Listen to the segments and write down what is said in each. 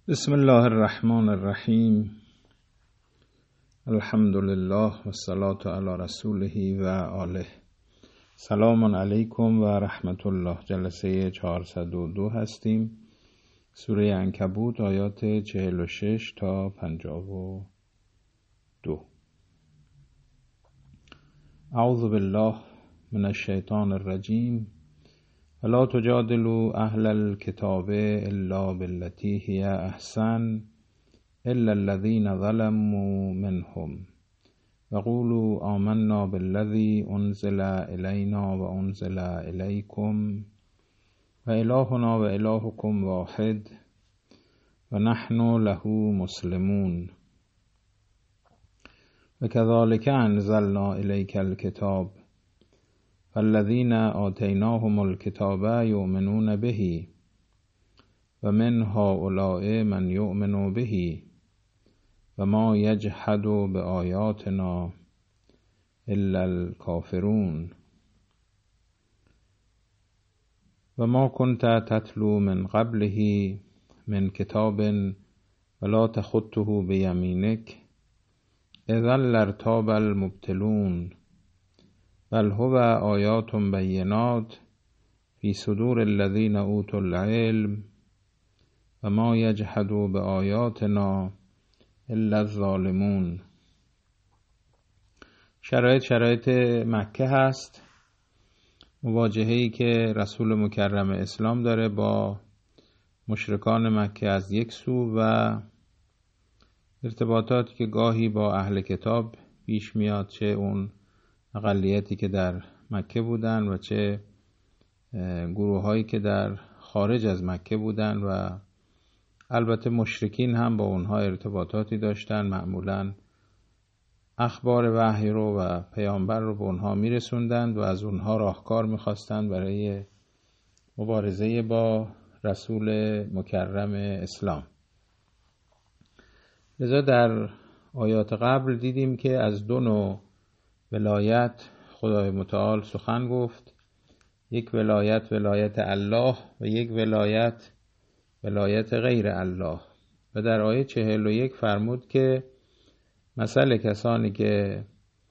بسم الله الرحمن الرحیم. الحمد لله و الصلاة علی رسوله و آله. سلام علیکم و رحمت الله. جلسه 402 هستیم. سوره عنکبوت آیات 46 تا 52. اعوذ بالله من الشیطان الرجیم. ولا تجادلوا اهل الكتاب الا بالتي هي احسن الا الذين ظلموا منهم وقولوا آمنا بالذي انزل الينا وانزل اليكم وإلهنا وإلهكم واحد ونحن له مسلمون وكذلك انزلنا اليك الكتاب فالذين آتيناهم الكتاب يؤمنون به ومن هؤلاء من يؤمن به وما يجحد بآياتنا إلا الكافرون وما كنت تتلو من قبله من كتاب ولا تخطه بيمينك إذا لارتاب المبتلون بل هو آیات بینات فی صدور الذین اوتوا العلم و ما یجحد بآیاتنا الا الظالمون. شرایط مکه هست. مواجهه‌ای که رسول مکرم اسلام داره با مشرکان مکه از یک سو و ارتباطاتی که گاهی با اهل کتاب پیش میاد، چه اون اقلیتی که در مکه بودن و چه گروه هایی که در خارج از مکه بودن و البته مشرکین هم با اونها ارتباطاتی داشتن. معمولا اخبار وحی رو و پیامبر رو به اونها میرسوندند و از اونها راهکار میخواستند برای مبارزه با رسول مکرم اسلام. لذا در آیات قبل دیدیم که از دو نوع ولایت خدای متعال سخن گفت. یک ولایت الله و یک ولایت غیر الله. و در آیه 41 فرمود که مثل کسانی که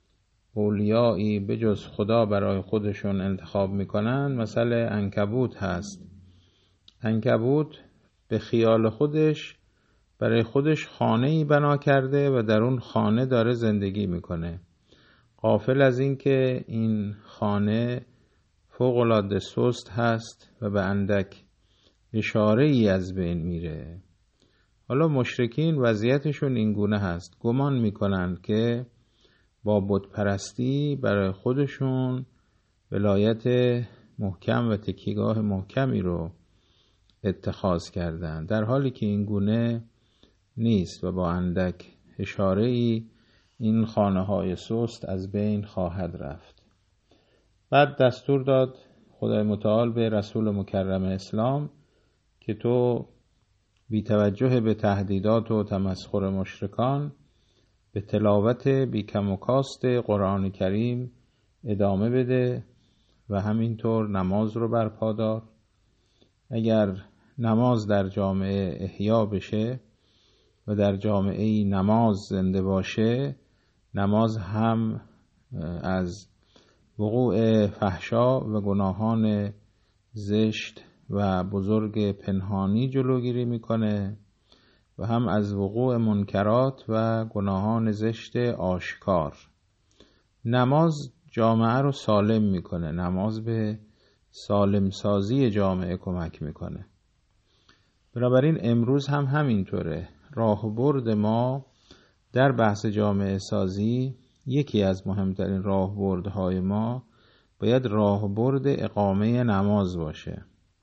اولیایی به جز خدا برای خودشون انتخاب میکنن مثل عنکبوت هست. عنکبوت به خیال خودش برای خودش خانه‌ای بنا کرده و در اون خانه داره زندگی میکنه، غافل از این که این خانه فوق‌العاده سست هست و به اندک اشاره ای از بین میره. حالا مشرکین وضعیتشون این گونه هست، گمان میکنن که با بت پرستی برای خودشون ولایت محکم و تکیهگاه محکمی رو اتخاذ کردن، در حالی که این گونه نیست و با اندک اشاره ای این خانه های سست از بین خواهد رفت. بعد دستور داد خدای متعال به رسول مکرم اسلام که تو بی توجه به تهدیدات و تمسخر مشرکان به تلاوت بی کم و کاست قرآن کریم ادامه بده و همینطور نماز رو برپا دار. اگر نماز در جامعه احیا بشه و در جامعه نماز زنده باشه، نماز هم از وقوع فحشا و گناهان زشت و بزرگ پنهانی جلوگیری میکنه و هم از وقوع منکرات و گناهان زشت آشکار. نماز جامعه رو سالم میکنه، نماز به سالم سازی جامعه کمک میکنه. بنابراین امروز هم همینطوره. راهبرد ما در بحث جامعه سازی، یکی از مهمترین راهبردهای ما باید راهبرد اقامه نماز باشه.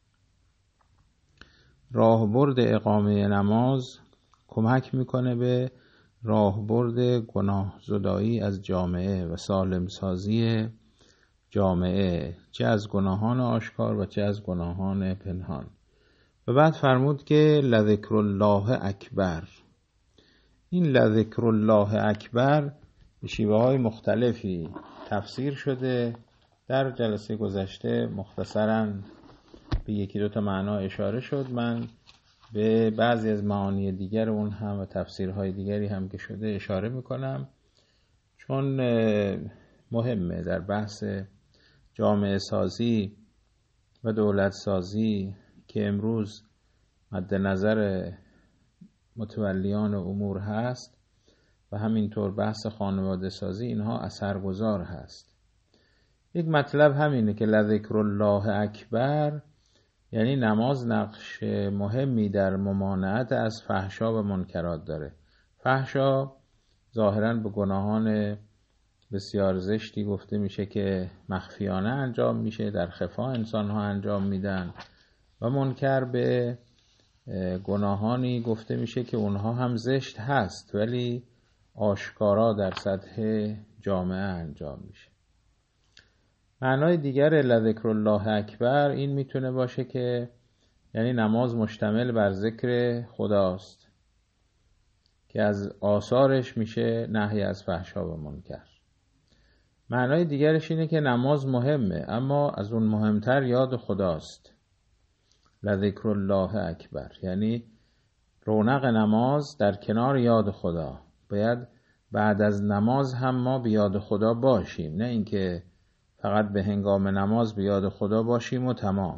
راهبرد اقامه نماز کمک میکنه به راهبرد گناه زدایی از جامعه و سالم سازی جامعه، چه از گناهان آشکار و چه از گناهان پنهان. و بعد فرمود که لذکر الله اکبر. این لذکر الله اکبر به شیوه های مختلفی تفسیر شده. در جلسه گذشته مختصراً به یکی دو تا معنا اشاره شد. من به بعضی از معانی دیگر اون هم و تفسیرهای دیگری هم که شده اشاره میکنم، چون مهمه در بحث جامعه سازی و دولت سازی که امروز مد نظر متولیان امور هست و همینطور بحث خانواده سازی، اینها اثرگذار هست. یک مطلب همینه که لذکر الله اکبر، یعنی نماز نقش مهمی در ممانعت از فحشا و منکرات داره. فحشا ظاهراً به گناهان بسیار زشتی گفته میشه که مخفیانه انجام میشه، در خفا انسان ها انجام میدن، و منکر به گناهانی گفته میشه که اونها هم زشت هست ولی آشکارا در سطح جامعه انجام میشه. معنای دیگر لذکر الله اکبر این میتونه باشه که یعنی نماز مشتمل بر ذکر خداست که از آثارش میشه نهی از فحشا و منکر. معنای دیگرش اینه که نماز مهمه اما از اون مهمتر یاد خداست. لذکر الله اکبر یعنی رونق نماز در کنار یاد خدا. باید بعد از نماز هم ما به یاد خدا باشیم، نه اینکه فقط به هنگام نماز به یاد خدا باشیم و تمام.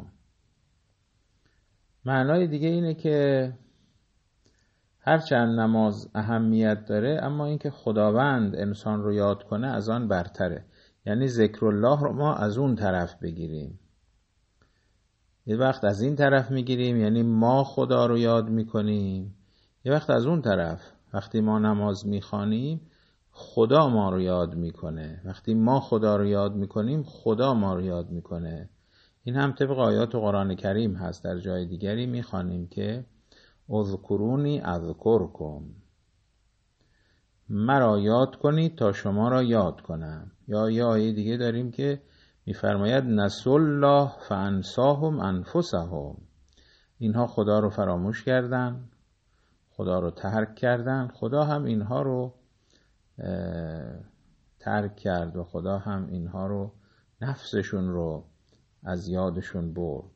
معنای دیگه اینه که هرچند نماز اهمیت داره اما اینکه خداوند انسان رو یاد کنه از آن برتره. یعنی ذکر الله رو ما از اون طرف بگیریم. یه وقت از این طرف میگیریم یعنی ما خدا رو یاد میکنیم، یه وقت از اون طرف وقتی ما نماز میخوانیم خدا ما رو یاد میکنه. وقتی ما خدا رو یاد میکنیم خدا ما رو یاد میکنه. این هم طبق آیات قرآن کریم هست. در جای دیگری میخوانیم که اذکرونی اذکرکم، مرا یاد کنید تا شما را یاد کنم. یا یه آیه دیگه داریم که میفرماید نسوا الله فانساهم انفسهم، اینها خدا رو فراموش کردن، خدا رو ترک کردن، خدا هم اینها رو ترک کرد و خدا هم اینها رو نفسشون رو از یادشون برد.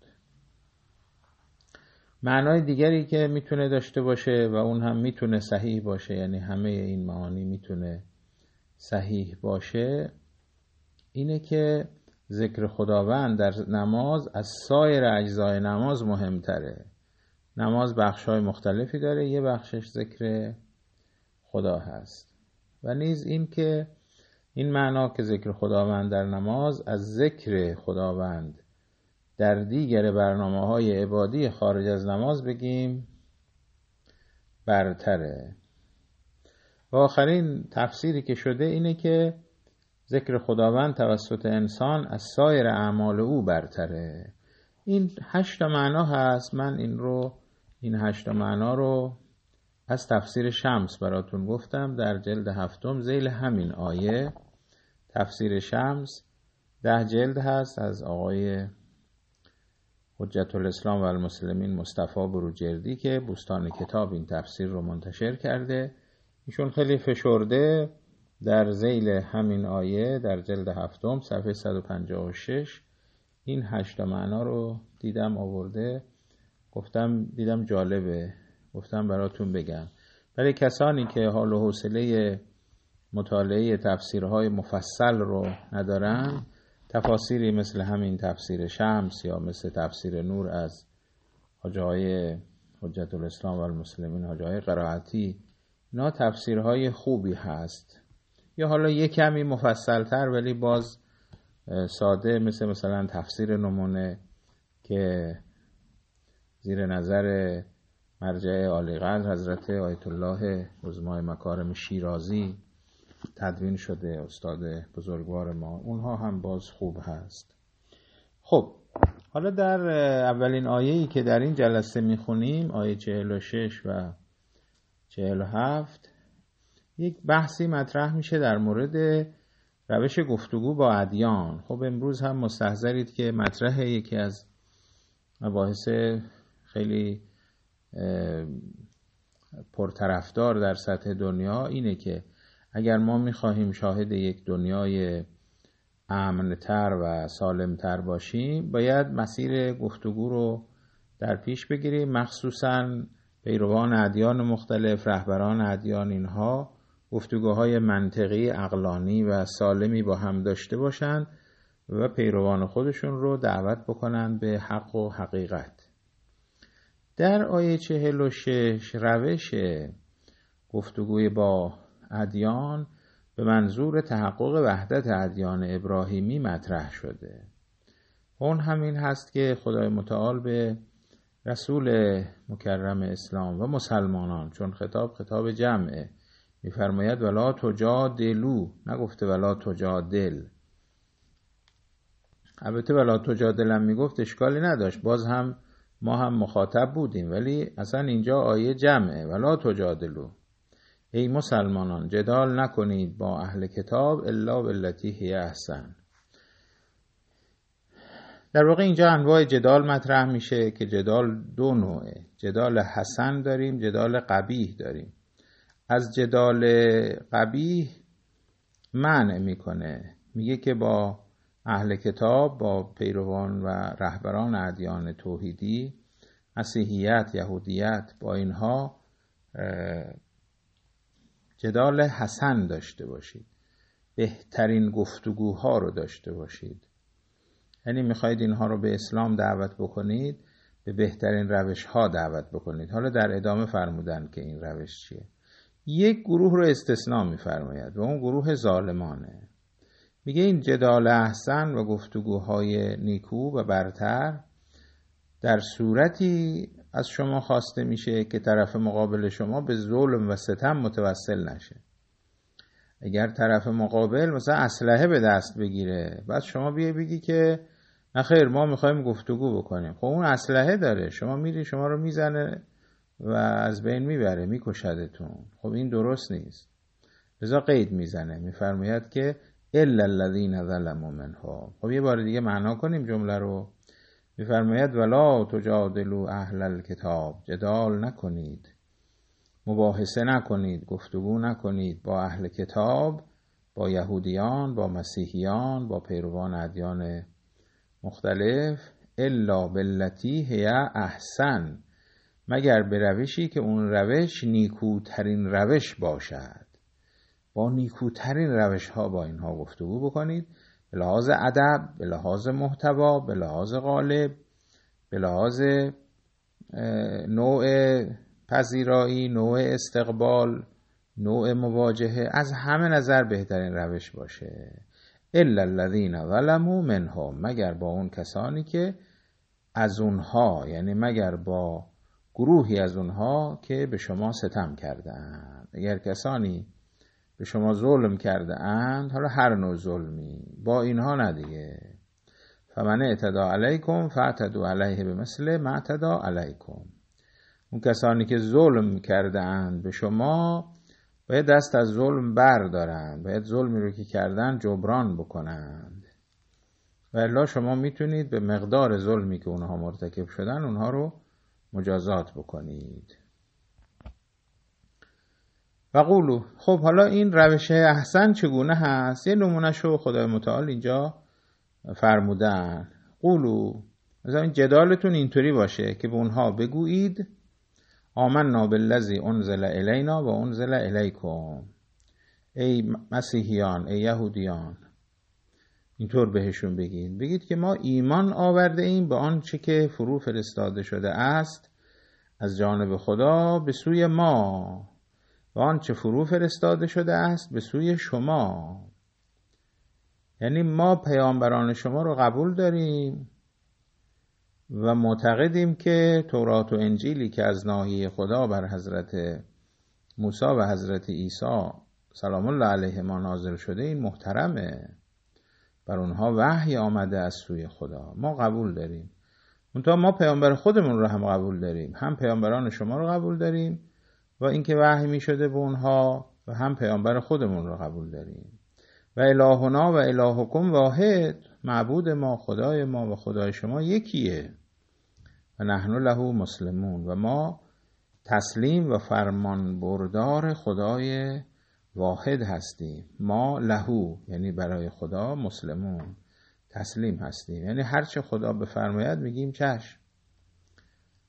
معنای دیگری که میتونه داشته باشه و اون هم میتونه صحیح باشه، یعنی همه این معانی میتونه صحیح باشه، اینه که ذکر خداوند در نماز از سایر اجزای نماز مهمتره. نماز بخش‌های مختلفی داره، یه بخشش ذکر خدا هست. و نیز این که این معنا که ذکر خداوند در نماز از ذکر خداوند در دیگر برنامه‌های عبادی خارج از نماز بگیم برتره. و آخرین تفسیری که شده اینه که ذکر خداوند توسط انسان از سایر اعمال او برتره. این 8 معنا هست. من این 8 معنا رو از تفسیر شمس براتون گفتم در جلد 7 ذیل همین آیه. تفسیر شمس 10 جلد هست از آقای حجت الاسلام و المسلمین مصطفی بروجردی که بوستان کتاب این تفسیر رو منتشر کرده. ایشون خیلی فشرده در ذیل همین آیه در جلد 7 صفحه 156 این 8 معنا رو دیدم آورده. دیدم جالبه، گفتم براتون بگم. برای کسانی که حال و حوصله مطالعه تفسیرهای مفصل رو ندارن، تفاسیری مثل همین تفسیر شمس یا مثل تفسیر نور از حاجی حجت الاسلام و المسلمین حاجی قرائتی، اینا تفسیرهای خوبی هست. یا حالا یک کمی مفصل تر ولی باز ساده، مثلا تفسیر نمونه که زیر نظر مرجع عالی قدر حضرت آیت الله عظمای مکارم شیرازی تدوین شده، استاد بزرگوار ما، اونها هم باز خوب هست. خب حالا در اولین آیه‌ای که در این جلسه میخونیم، آیه 46 و 47، یک بحثی مطرح میشه در مورد روش گفتگو با ادیان. خب امروز هم مستحضرید که مطرح یکی از مباحث خیلی پرطرفدار در سطح دنیا اینه که اگر ما میخواهیم شاهد یک دنیای امن‌تر و سالم‌تر باشیم، باید مسیر گفتگو رو در پیش بگیریم، مخصوصاً پیروان ادیان مختلف، رهبران ادیان، اینها گفتگوهای منطقی، عقلانی و سالمی با هم داشته باشند و پیروان خودشون رو دعوت بکنن به حق و حقیقت. در آیه 46 روش گفتگوی با ادیان به منظور تحقق وحدت ادیان ابراهیمی مطرح شده. اون همین هست که خدای متعال به رسول مکرم اسلام و مسلمانان، چون خطاب جمعه، میفرماید ولا تجادلوا، نگفته ولا تجادل. البته ولا تجادل هم میگفت اشکالی نداشت، باز هم ما هم مخاطب بودیم، ولی اصلا اینجا آیه جمعه، ولا تجادلوا، ای مسلمانان جدال نکنید با اهل کتاب الا بالتی هی احسن. در واقع اینجا انواع جدال مطرح میشه که جدال دو نوعه، جدال حسن داریم، جدال قبیح داریم. از جدال قبیح منع میکنه، میگه که با اهل کتاب، با پیروان و رهبران ادیان توحیدی، مسیحیت، یهودیت، با اینها جدال حسن داشته باشید، بهترین گفتگوها رو داشته باشید. یعنی میخواید اینها رو به اسلام دعوت بکنید، به بهترین روش ها دعوت بکنید. حالا در ادامه فرمودن که این روش چیه. یک گروه رو استثناء میفرماید و اون گروه ظالمانه. میگه این جدال احسن و گفتگوهای نیکو و برتر در صورتی از شما خواسته میشه که طرف مقابل شما به ظلم و ستم متوسل نشه. اگر طرف مقابل مثلا اسلحه به دست بگیره، بعد شما بگی که نخیر ما میخوایم گفتگو بکنیم، خب اون اسلحه داره، شما میری شما رو میزنه و از بین میبره، میکشدتون. خب این درست نیست. لذا قید میزنه، میفرماید که الا الذین ظلموا منهم. خب یه بار دیگه معنا کنیم جمله رو. میفرماید ولا تجادلوا اهل الکتاب، جدال نکنید، مباحثه نکنید، گفتگو نکنید با اهل کتاب، با یهودیان، با مسیحیان، با پیروان ادیان مختلف، الا بالتی هی احسن، مگر به روشی که اون روش نیکوترین روش باشد. با نیکوترین روش ها با اینها گفتگو بکنید، به لحاظ ادب، به لحاظ محتوا، به لحاظ قالب، به لحاظ نوع پذیرایی، نوع استقبال، نوع مواجهه، از همه نظر بهترین روش باشه. الا الذین ظلموا منهم، مگر با اون کسانی که از اونها، یعنی مگر با گروهی از اونها که به شما ستم کرده اند. اگر کسانی به شما ظلم کرده اند، حالا هر نوع ظلمی، با اینها ندیگه. فمن اعتدی علیکم فاعتدوا علیه بمثل ما اعتدی علیکم. اون کسانی که ظلم کرده اند به شما، باید دست از ظلم بردارند، باید ظلمی رو که کردن جبران بکنند. و الا شما میتونید به مقدار ظلمی که اونها مرتکب شدن اونها رو مجازات بکنید. و قولو، خب حالا این روش احسن چگونه هست؟ یه نمونهشو خدای متعال اینجا فرمودن. قولو، مثلا این جدالتون اینطوری باشه که به اونها بگویید آمنا بالذی انزل الینا و انزل الیکم. ای مسیحیان، ای یهودیان، اینطور بهشون بگید که ما ایمان آورده ایم به آنچه که فرو فرستاده شده است از جانب خدا به سوی ما و آنچه فرو فرستاده شده است به سوی شما. یعنی ما پیامبران شما رو قبول داریم و معتقدیم که تورات و انجیلی که از ناحیه خدا بر حضرت موسی و حضرت عیسی سلام الله علیهما نازل شده این محترمه، بر اونها وحی آمده از سوی خدا، ما قبول داریم. منتها ما پیامبر خودمون رو هم قبول داریم، هم پیامبران شما رو قبول داریم و اینکه وحی می شده به اونها، و هم پیامبر خودمون رو قبول داریم. و الهنا و الهکم واحد، معبود ما، خدای ما و خدای شما یکیه. و نحن له مسلمون، و ما تسلیم و فرمان بردار خدای واحد هستیم. ما لهو یعنی برای خدا، مسلمون تسلیم هستیم، یعنی هرچه خدا بفرماید میگیم چشم.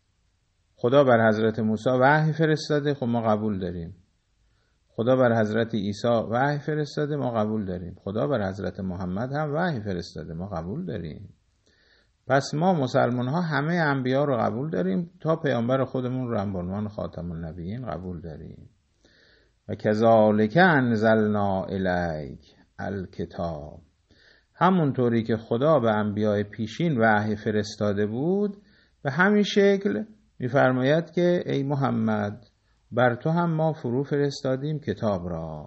خدا بر حضرت موسی وحی فرستاده، خب ما قبول داریم. خدا بر حضرت عیسی وحی فرستاده، ما قبول داریم. خدا بر حضرت محمد هم وحی فرستاده، ما قبول داریم. پس ما مسلمان ها همه انبیا رو قبول داریم تا پیامبر خودمون رو هم به عنوان خاتم النبیین قبول داریم. و کذالک انزلنا الیک الکتاب، همونطوری که خدا به انبیای پیشین وحی فرستاده بود به همین شکل می‌فرماید که ای محمد بر تو هم ما فرو فرستادیم کتاب را.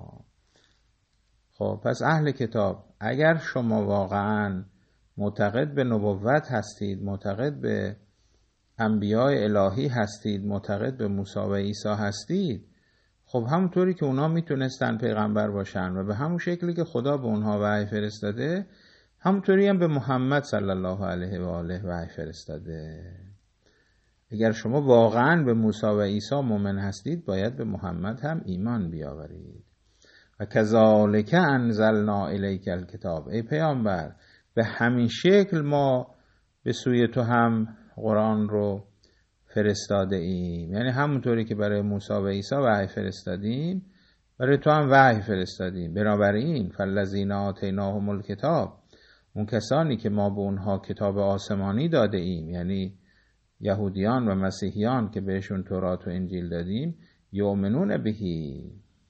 خب پس اهل کتاب، اگر شما واقعاً معتقد به نبوت هستید، معتقد به انبیای الهی هستید، معتقد به موسی و عیسی هستید، خب همونطوری که اونا میتونستن پیغمبر باشن و به همون شکلی که خدا به اونها وحی فرستاده، همونطوری هم به محمد صلی الله علیه و آله وحی فرستاده. اگر شما واقعاً به موسی و عیسی مؤمن هستید، باید به محمد هم ایمان بیاورید. و کذالک انزلنا الیک الکتاب، ای پیامبر به همین شکل ما به سوی تو هم قرآن رو فرستاده ایم. یعنی همونطوری که برای موسی و عیسی وحی فرستادیم، برای تو هم وحی فرستادیم. بنابراین فالذین آتیناهم الکتاب، اون کسانی که ما به اونها کتاب آسمانی داده ایم، یعنی یهودیان و مسیحیان که بهشون تورات و انجیل دادیم، یؤمنون بهی،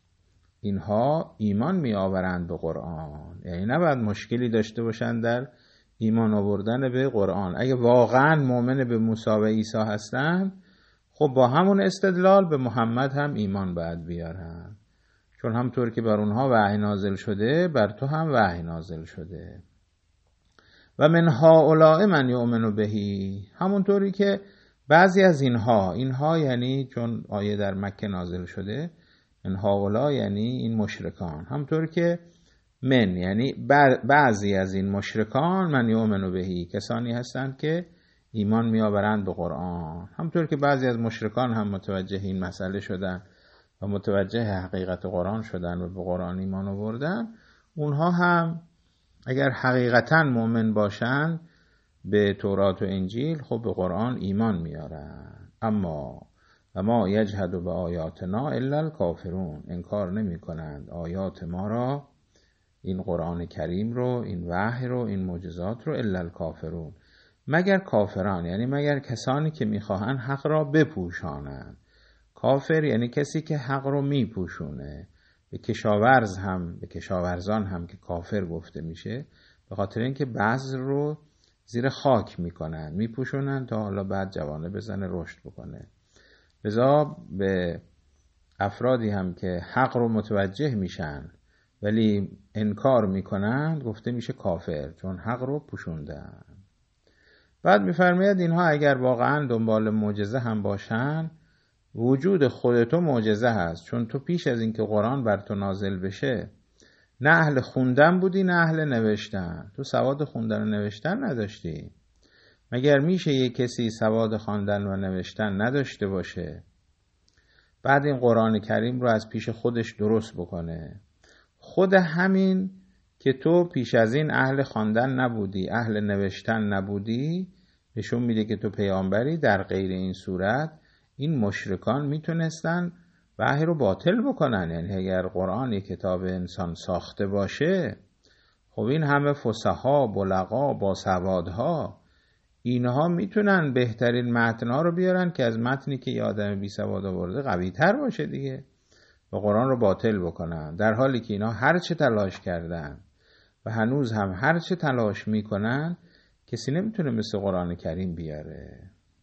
اینها ایمان می آورند به قرآن. یعنی نباید مشکلی داشته باشند در ایمان آوردن به قرآن. اگه واقعا مؤمن به موسی و عیسی هستن، خب با همون استدلال به محمد هم ایمان باید بیارن، چون همطور که بر اونها وحی نازل شده بر تو هم وحی نازل شده. و من هؤلاء من یؤمن بهی، همونطوری که بعضی از اینها یعنی چون آیه در مکه نازل شده، من هؤلاء یعنی این مشرکان، همطور که من یعنی بعضی از این مشرکان من یؤمن بهی، کسانی هستند که ایمان میآورند به قرآن. همطور که بعضی از مشرکان هم متوجه این مسئله شدن و متوجه حقیقت قرآن شدن و به قرآن ایمان آوردن، اونها هم اگر حقیقتاً مؤمن باشند به تورات و انجیل، خب به قرآن ایمان میارن. اما و ما یجحد به آیاتنا الا الکافرون، انکار نمی کنند آیات ما را، این قرآن کریم رو، این وحی رو، این معجزات رو، الا الکافرون، مگر کافران، یعنی مگر کسانی که میخواهند حق را بپوشانند. کافر یعنی کسی که حق رو میپوشونه. به کشاورزان هم که کافر گفته میشه، به خاطر اینکه بذر رو زیر خاک میکنن، میپوشونن تا حالا بعد جوانه بزنه رشد بکنه. لذا به افرادی هم که حق رو متوجه میشن ولی انکار میکنن گفته میشه کافر، چون حق رو پوشوندن. بعد میفرماید اینها اگر واقعا دنبال معجزه هم باشن، وجود خودتو معجزه هست، چون تو پیش از اینکه قرآن بر تو نازل بشه نه اهل خوندن بودی نه اهل نوشتن. تو سواد خوندن و نوشتن نداشتی. مگر میشه یک کسی سواد خواندن و نوشتن نداشته باشه بعد این قرآن کریم رو از پیش خودش درست بکنه؟ خود همین که تو پیش از این اهل خواندن نبودی، اهل نوشتن نبودی، نشون میده که تو پیامبری. در غیر این صورت این مشرکان میتونستن وحی رو باطل بکنن. یعنی اگر قرآن یک کتاب انسان ساخته باشه، خب این همه فصحا، بلغا، باسوادها، اینها میتونن بهترین متنها رو بیارن که از متنی که یه آدم بی سواد آورده قوی تر باشه دیگه، و قرآن رو باطل بکنن. در حالی که اینا هر چه تلاش کردن و هنوز هم هر چه تلاش میکنن، کسی نمیتونه مثل قرآن کریم بیاره.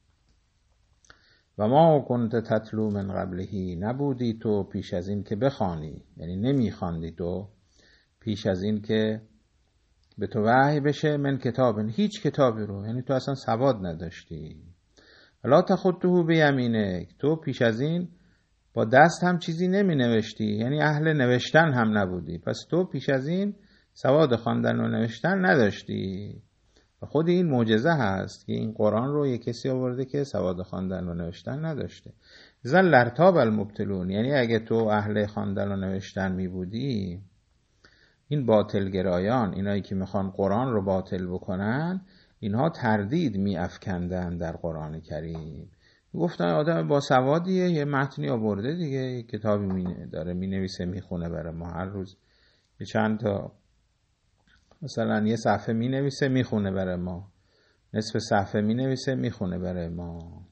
و ما کنت تتلو من قبلهی، نبودی تو پیش از این که بخوانی، یعنی نمیخواندی تو پیش از این که به تو وحی بشه، من کتابن، هیچ کتابی رو، یعنی تو اصلا سواد نداشتی. لا تخطه بیمینک، تو پیش از این با دست هم چیزی نمی نوشتی، یعنی اهل نوشتن هم نبودی. پس تو پیش از این سواد خواندن و نوشتن نداشتی. و خود این معجزه هست که این قرآن رو یک کسی آورده که سواد خواندن و نوشتن نداشته. زن لرتاب المبتلون، یعنی اگه تو اهل خواندن و نوشتن می بودی، این باطلگرایان، اینایی که میخوان قرآن رو باطل بکنن، اینها تردید می افکندن در قرآن کریم. گفتن آدم با سوادیه، یه متنی آورده دیگه، یه کتابی داره مینویسه میخونه برای ما هر روز، یه چند تا مثلا یه صفحه مینویسه میخونه برای ما، نصف صفحه مینویسه میخونه برای ما.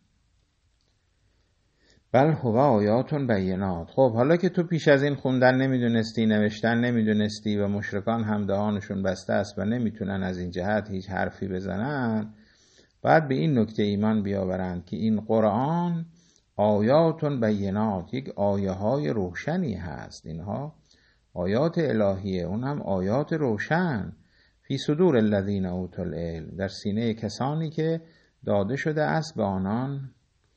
بل هو آیات بینات. خب حالا که تو پیش از این خوندن نمیدونستی، نوشتن نمیدونستی و مشرکان هم دهانشون بسته است و نمیتونن از این جهت هیچ حرفی بزنن، باید به این نکته ایمان بیاورند که این قرآن آیات بینات، یک آیه های روشنی هست. اینها آیات الهیه، اون هم آیات روشن. فی صدور الذین اوتوا العلم، در سینه کسانی که داده شده است به آنان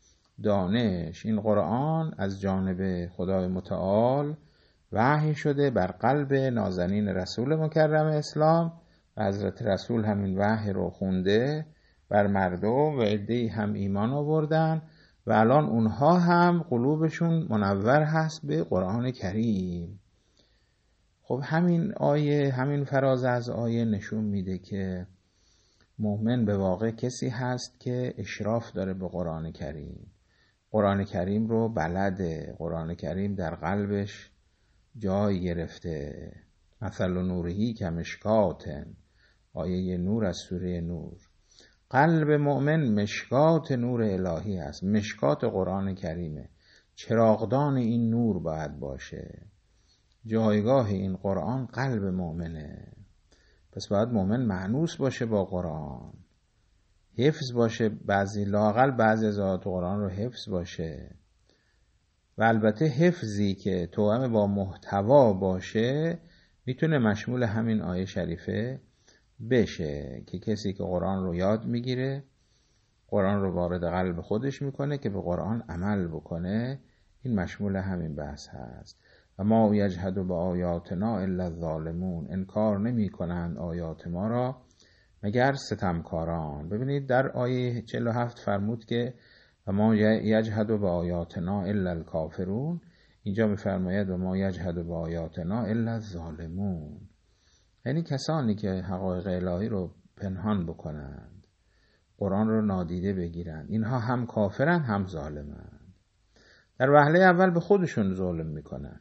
دانش. این قرآن از جانب خدای متعال وحی شده بر قلب نازنین رسول مکرم اسلام و حضرت رسول همین وحی رو خونده بر مردم و عده‌ای هم ایمان آوردن و الان اونها هم قلوبشون منور هست به قرآن کریم. خب همین آیه، همین فراز از آیه نشون میده که مؤمن به واقع کسی هست که اشراف داره به قرآن کریم، قرآن کریم رو بلده، قرآن کریم در قلبش جای گرفته. مثل نورهی کمشکاتن، آیه نور از سوره نور. قلب مؤمن مشکات نور الهی است، مشکات قرآن کریمه، چراغدان این نور باید باشه. جایگاه این قرآن قلب مؤمنه، پس باید مؤمن مانوس باشه با قرآن، حفظ باشه، لااقل بعضی از آیات قرآن رو حفظ باشه. و البته حفظی که توأم با محتوا باشه میتونه مشمول همین آیه شریفه بشه که کسی که قرآن رو یاد میگیره، قرآن رو وارد قلب خودش میکنه که به قرآن عمل بکنه، این مشمول همین بحث هست. و ما یجحد به آیاتنا الا الظالمون، انکار نمی کنند آیات ما را مگر ستمکاران. ببینید در آیه 47 فرمود که و ما یجحد به آیاتنا الا الکافرون، اینجا میفرماید و ما یجحد به آیاتنا الا الظالمون، یعنی کسانی که حقایق الهی رو پنهان بکنند، قرآن رو نادیده بگیرند، اینها هم کافرن هم ظالمند. در وهله اول به خودشون ظلم میکنن،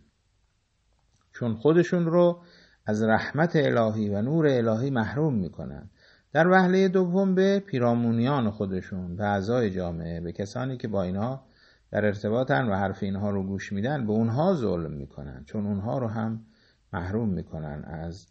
چون خودشون رو از رحمت الهی و نور الهی محروم میکنن. در وهله دوم به پیرامونیان خودشون، به اعضای جامعه، به کسانی که با اینها در ارتباطن و حرف اینها رو گوش میدن، به اونها ظلم میکنن، چون اونها رو هم محروم میکنن از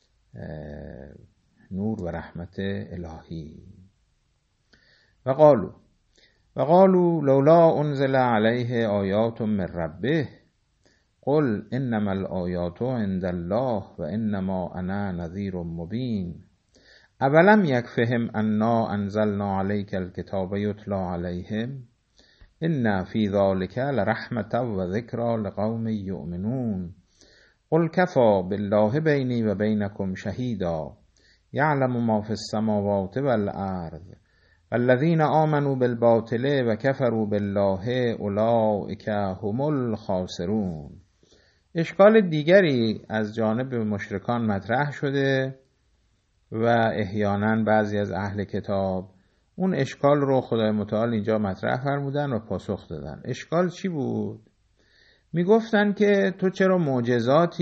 نور و رحمت الهی. و قالوا لولا انزل علیه آیات من ربه قل انما الآیات عند الله و انما انا نذیر مبین اولم یکفهم انا انزلنا علیک الکتاب یتلی علیهم ان فی ذلک لرحمة و ذکری لقوم یؤمنون قل کفی بالله بینی و بینکم شهیدا یعلم ما فی السماوات والارض والذین آمنوا بالباطل و کفروا بالله اولئک هم الخاسرون. اشکال دیگری از جانب مشرکان مطرح شده و احیانا بعضی از اهل کتاب اون اشکال رو خدای متعال اینجا مطرح فرمودن و پاسخ دادن. اشکال چی بود؟ میگفتن که تو چرا معجزات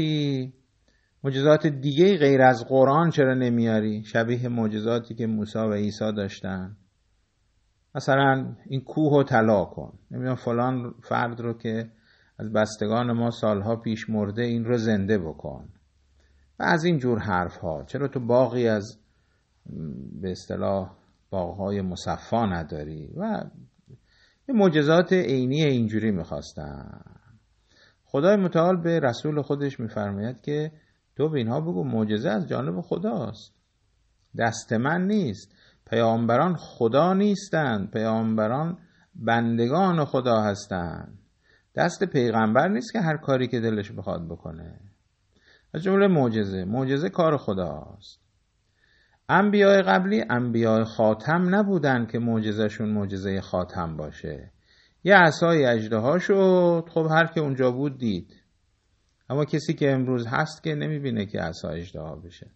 دیگه غیر از قرآن چرا نمیاری؟ شبیه معجزاتی که موسی و عیسی داشتن، مثلا این کوه رو طلا کن، نمیدونم فلان فرد رو که از بستگان ما سالها پیش مرده این رو زنده بکن و از این جور حرف ها. چرا تو باغی از به اصطلاح باغهای مصفا نداری؟ و معجزات عینی اینجوری میخواستن. خدای متعال به رسول خودش میفرماید که تو به اینها بگو معجزه از جانب خداست، دست من نیست. پیامبران خدا نیستند، پیامبران بندگان خدا هستند. دست پیغمبر نیست که هر کاری که دلش بخواد بکنه. از جمله معجزه کار خداست. انبیاء قبلی انبیاء خاتم نبودن که معجزهشون معجزه خاتم باشه. یه عصای اژدها شد، خب هر که اونجا بود دید. اما کسی که امروز هست که نمیبینه که عصا اژدها بشه.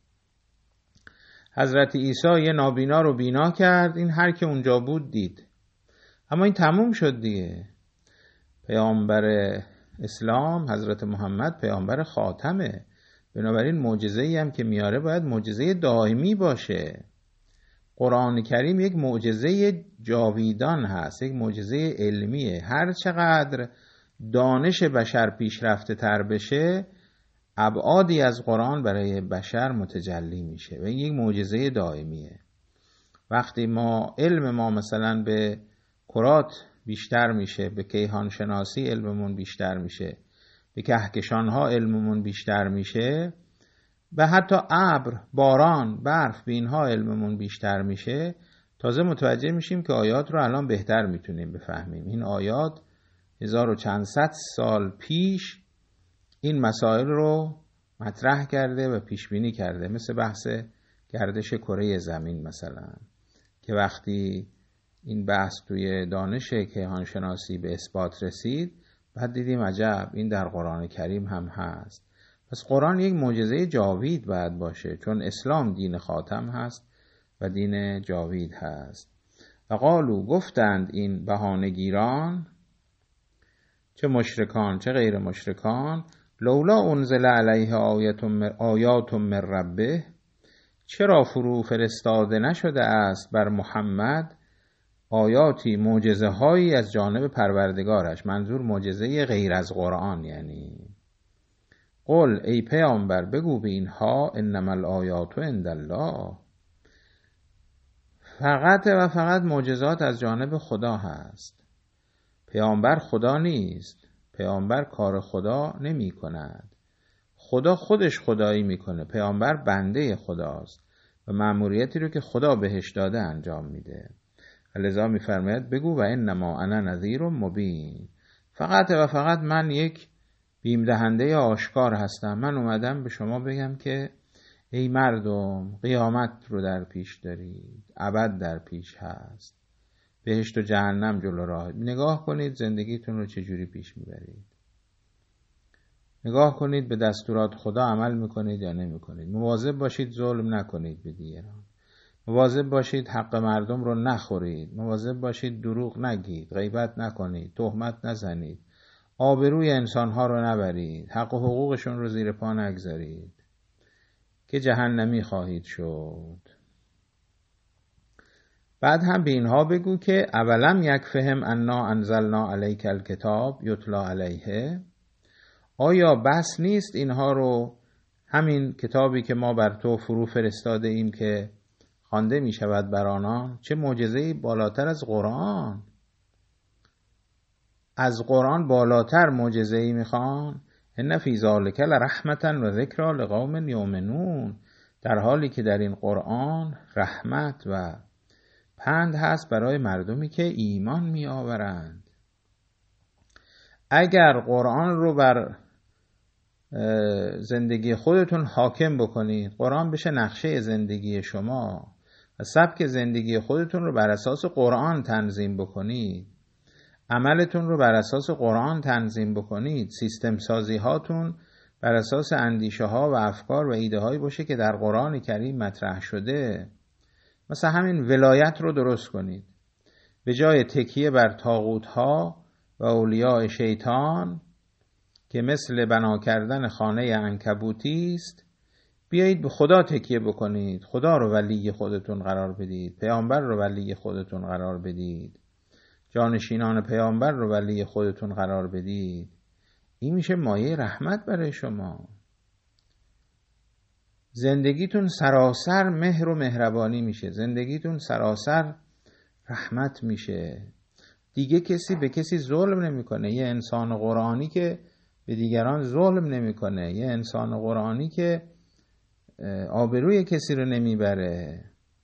حضرت عیسی یه نابینا رو بینا کرد، این هر که اونجا بود دید. اما این تموم شد دیگه. پیامبر اسلام حضرت محمد پیامبر خاتمه، بنابراین معجزه‌ای هم که میاره باید معجزه دائمی باشه. قرآن کریم یک معجزه جاویدان هست، یک معجزه علمیه. هر چقدر دانش بشر پیشرفته تر بشه، ابعادی از قرآن برای بشر متجلی میشه و این یک معجزه دائمیه. وقتی علم ما مثلا به کرات بیشتر میشه، به کیهان شناسی علممون بیشتر میشه، به کهکشان ها علممون بیشتر میشه، و حتی ابر، باران، برف، به اینها علممون بیشتر میشه، تازه متوجه میشیم که آیات رو الان بهتر میتونیم بفهمیم. این آیات 1400 سال پیش این مسائل رو مطرح کرده و پیش بینی کرده، مثل بحث گردش کره زمین مثلا، که وقتی این بحث توی دانش کیهان شناسی به اثبات رسید، بعد دیدیم عجب این در قرآن کریم هم هست. پس قرآن یک معجزه جاوید باید باشه، چون اسلام دین خاتم هست و دین جاوید هست. و قالو، گفتند این بهانه‌گیران، چه مشرکان چه غیر مشرکان، لولا انزل علیه آیات من ربه، چرا فرو فرستاده نشده است بر محمد آیاتی، معجزه هایی از جانب پروردگارش. منظور معجزه غیر از قرآن یعنی. قل، ای پیامبر بگو به اینها، انما الآیات عند الله، فقط و فقط معجزات از جانب خدا هست. پیامبر خدا نیست، پیامبر کار خدا نمی کند، خدا خودش خدایی میکنه، پیامبر بنده خداست و مأموریتی رو که خدا بهش داده انجام میده. لذا میفرماید بگو و انما انا نذیر مبین، فقط و فقط من یک بیم دهنده آشکار هستم. من اومدم به شما بگم که ای مردم، قیامت رو در پیش دارید، ابد در پیش هست، بهشت و جهنم جلو راه. نگاه کنید زندگیتون رو چجوری پیش میبرید، نگاه کنید به دستورات خدا عمل میکنید یا نمیکنید. مواظب باشید ظلم نکنید به دیگران، مواظب باشید حق مردم رو نخورید، مواظب باشید دروغ نگید، غیبت نکنید، تهمت نزنید، آبروی انسانها رو نبرید، حق و حقوقشون رو زیر پا نگذارید که جهنمی خواهید شد. بعد هم به اینها بگو که اولم یکفهم انا انزلنا علیک الکتاب یتلا علیه، آیا بس نیست اینها رو، همین کتابی که ما بر تو فرو فرستاده ایم که خوانده می شود بر آنان. چه معجزه‌ای بالاتر از قرآن، از قرآن بالاتر معجزه‌ای میخوان. ان فی ذلک لرحمة و ذکری لقوم یؤمنون، در حالی که در این قرآن رحمت و پند هست برای مردمی که ایمان می آورند. اگر قرآن رو بر زندگی خودتون حاکم بکنید، قرآن بشه نقشه زندگی شما و سبک زندگی خودتون رو بر اساس قرآن تنظیم بکنید، عملتون رو بر اساس قرآن تنظیم بکنید، سیستم سازی هاتون بر اساس اندیشه ها و افکار و ایده هایی باشه که در قرآن کریم مطرح شده. مثلا همین ولایت رو درست کنید، به جای تکیه بر طاغوت ها و اولیاء شیطان که مثل بنا کردن خانه عنکبوتی است، بیایید به خدا تکیه بکنید، خدا رو ولی خودتون قرار بدید، پیامبر رو ولی خودتون قرار بدید، جانشینان پیامبر رو ولی خودتون قرار بدید. این میشه مایه رحمت برای شما. زندگیتون سراسر مهر و مهربانی میشه، زندگیتون سراسر رحمت میشه. دیگه کسی به کسی ظلم نمیکنه. یه انسان قرآنی که به دیگران ظلم نمیکنه، یه انسان قرآنی که آبروی کسی رو نمیبره.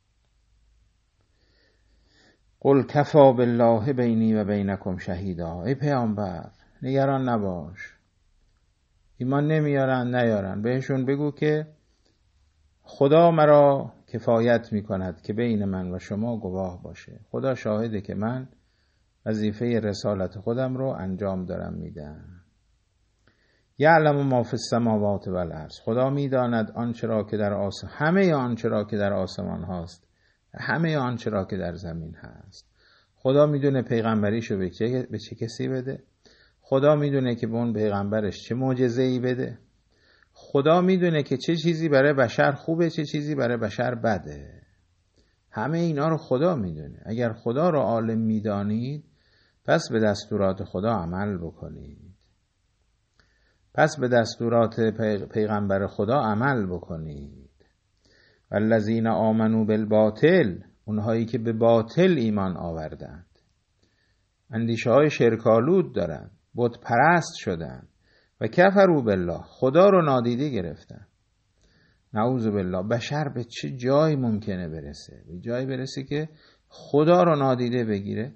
قل کفا بالله بینی و بینکم شهیدا، ای پیامبر نگران نباش، ایمان نمیارن نیارن، بهشون بگو که خدا مرا کفایت میکند که بین من و شما گواه باشه. خدا شاهده که من وظیفه رسالت خودم رو انجام دارم میدم. یعلم ما فی السماوات و الارض، خدا میداند آنچه را که در آسمان، همه آنچه را که در آسمان هاست، همه آنچه را که در زمین هست. خدا میدونه پیغمبریشو به چه کسی بده. خدا میدونه که به اون پیغمبرش چه معجزه‌ای بده. خدا میدونه که چه چیزی برای بشر خوبه، چه چیزی برای بشر بده. همه اینا رو خدا میدونه. اگر خدا رو عالم میدانید، پس به دستورات خدا عمل بکنید. پس به دستورات پیغمبر خدا عمل بکنید. والذین آمنوا بالباطل، اونهایی که به باطل ایمان آوردند، اندیشه های شرکالود دارن، بت پرست شدن، و کفروا بالله، خدا رو نادیده گرفتن. نعوذ بالله. بشر به چه جای ممکنه برسه؟ به جای برسه که خدا رو نادیده بگیره.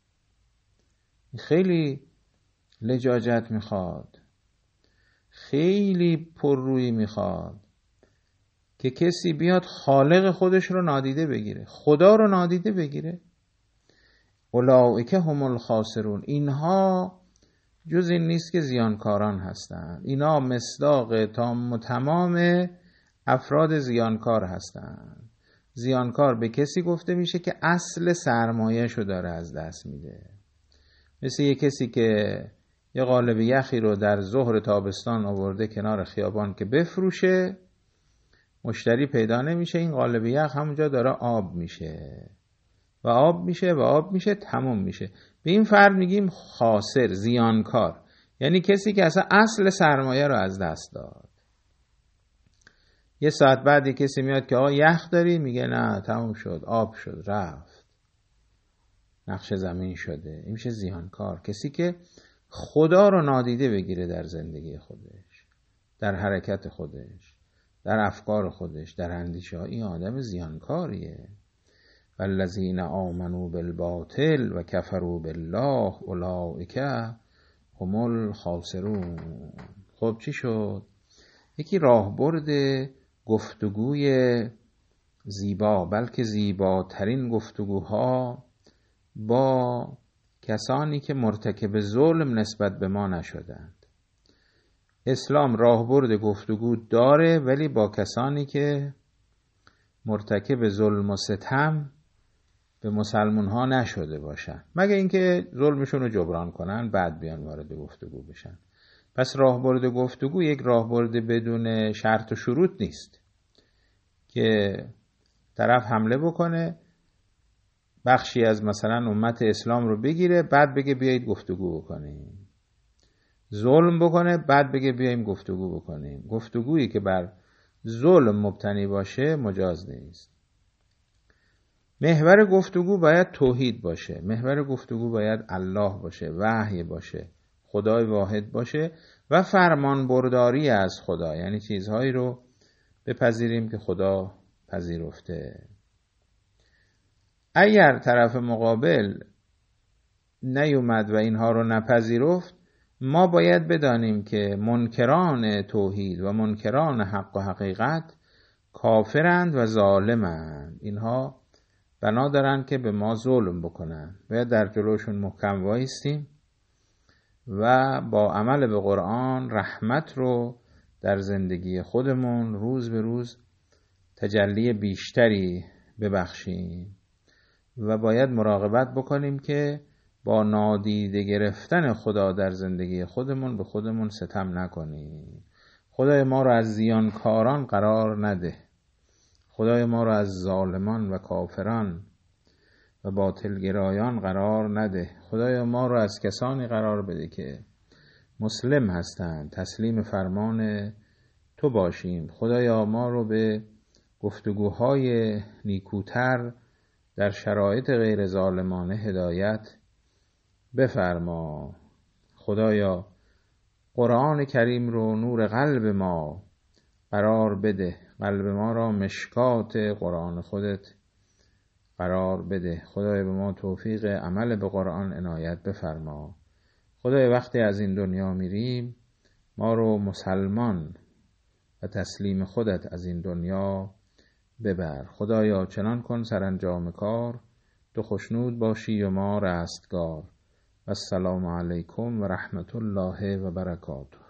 خیلی لجاجت میخواد، خیلی پررویی میخواد که کسی بیاد خالق خودش رو نادیده بگیره، خدا رو نادیده بگیره. اولئک هم الخاسرون، اینها جز این نیست که زیانکاران هستند. اینا مصداق تمام افراد زیانکار هستند. زیانکار به کسی گفته میشه که اصل سرمایه‌شو داره از دست میده. مثل یه کسی که یه قالب یخی رو در ظهر تابستان آورده کنار خیابان که بفروشه، مشتری پیدا نمیشه، این قالب یخ همونجا داره آب میشه و آب میشه و آب میشه، تموم میشه. به این فرد میگیم خاسر، زیانکار، یعنی کسی که اصلا اصل سرمایه رو از دست داد. یه ساعت بعد یه کسی میاد که آقا یخ داری؟ میگه نه، تموم شد، آب شد، رفت، نقش زمین شده. این میشه زیانکار. کسی که خدا رو نادیده بگیره در زندگی خودش، در حرکت خودش، در افکار خودش، در اندیشه ها، این آدم زیانکاریه. والذین آمنوا بالباطل و کفروا بالله اولئک هم الخاسرون. خب چی شد؟ یکی راهبرد گفتگوی زیبا، بلکه زیباترین گفتگوها با کسانی که مرتکب ظلم نسبت به ما نشدند. اسلام راهبرد گفتگو داره، ولی با کسانی که مرتکب ظلم و ستم به مسلمان ها نشده باشن، مگه اینکه ظلمشون رو جبران کنن بعد بیان وارد گفتگو بشن. پس راهبرد گفتگو یک راهبرد بدون شرط و شروط نیست که طرف حمله بکنه، بخشی از مثلا امت اسلام رو بگیره، بعد بگه بیایید گفتگو بکنیم. ظلم بکنه، بعد بگه بیاییم گفتگو بکنیم. گفتگویی که بر ظلم مبتنی باشه مجاز نیست. محور گفتگو باید توحید باشه، محور گفتگو باید الله باشه، وحی باشه، خدای واحد باشه و فرمان برداری از خدا، یعنی چیزهایی رو بپذیریم که خدا پذیرفته. اگر طرف مقابل نیومد و اینها رو نپذیرفت، ما باید بدانیم که منکران توحید و منکران حق و حقیقت کافرند و ظالمند. اینها بنا دارن که به ما ظلم بکنن. باید در جلوشون محکم وایستیم و با عمل به قرآن رحمت رو در زندگی خودمون روز به روز تجلی بیشتری ببخشیم و باید مراقبت بکنیم که با نادیده گرفتن خدا در زندگی خودمون به خودمون ستم نکنیم. خدای ما رو از زیانکاران قرار نده. خدای ما رو از ظالمان و کافران و باطلگرایان قرار نده. خدای ما رو از کسانی قرار بده که مسلم هستند، تسلیم فرمان تو باشیم. خدایا ما رو به گفتگوهای نیکوتر در شرایط غیر ظالمانه هدایت بفرما. خدایا قرآن کریم رو نور قلب ما قرار بده، قلب ما را مشکات قرآن خودت قرار بده. خدای به ما توفیق عمل به قرآن عنایت بفرما. خدای وقتی از این دنیا میریم ما رو مسلمان و تسلیم خودت از این دنیا ببر. خدایا چنان کن سرانجام کار تو خوشنود باشی و ما رستگار. و السلام علیکم و رحمت الله و برکاته.